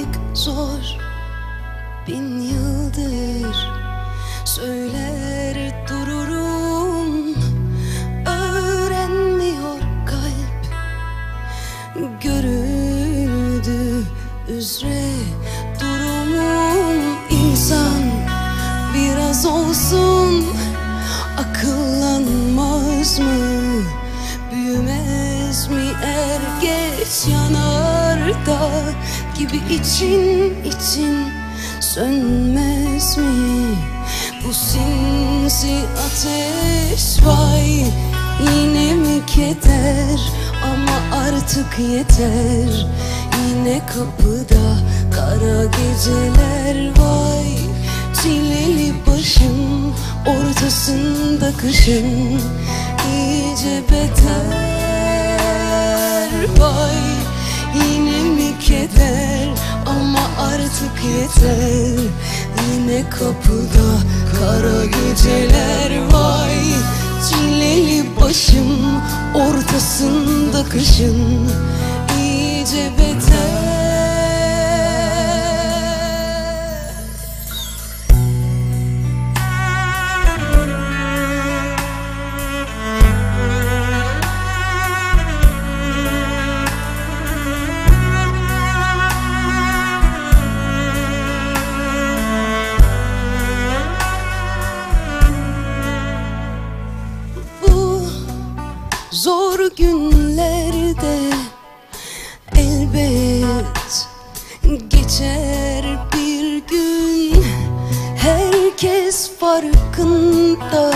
zor, 1000 yıldır söyler dururum. Öğrenmiyor kalp, görüldü üzere durumum. İnsan biraz olsun akıllanmaz mı? Büyümez mi er geç yanardağ gibi için sönmez mi? Bu sinsi ateş vay, yine mi keder? Ama artık yeter. Yine kapıda kara geceler vay. Çileli başım ortasında kışın iyice beter vay. Yine mi keder? Ama artık yeter. Yine kapıda kara geceler vay. Çileli başım ortasında kışın iyice beter. Zor günlerde elbet geçer bir gün. Herkes farkında,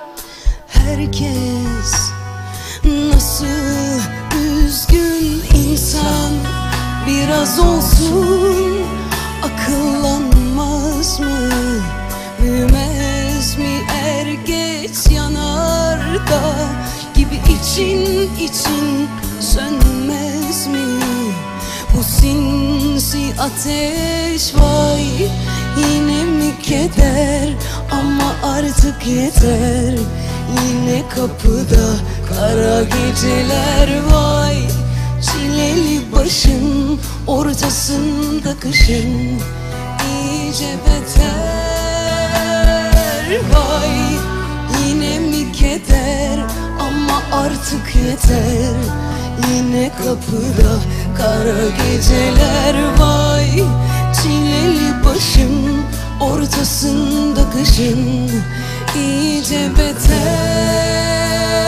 herkes nasıl üzgün. İnsan biraz olsun akıllanmaz mı? Büyümez mi er geç yanardağ gibi için sönmez mi? Bu sinsi ateş vay. Yine mi keder? Ama artık yeter. Yine kapıda kara geceler vay. Çileli başım ortasında kışın iyice beter vay. Yine mi keder? Ama artık yeter. Yine kapıda kara geceler vay. Çileli başım ortasında kışın iyice beter.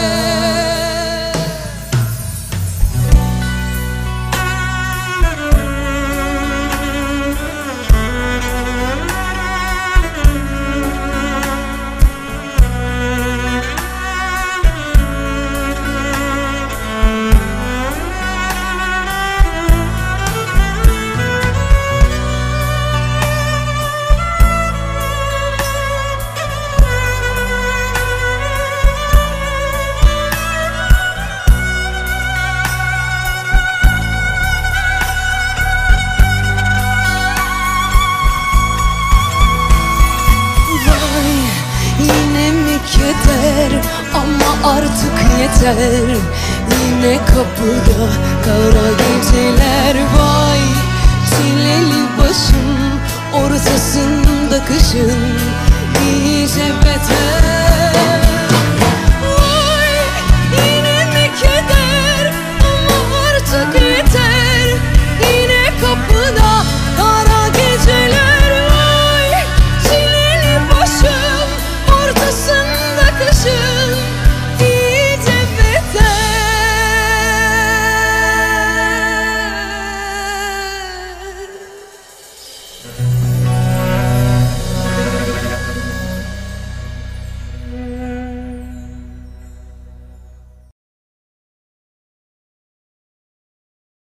Yeter ama artık yeter. Yine kapıda kara geceler vay. Çileli başım ortasında kışın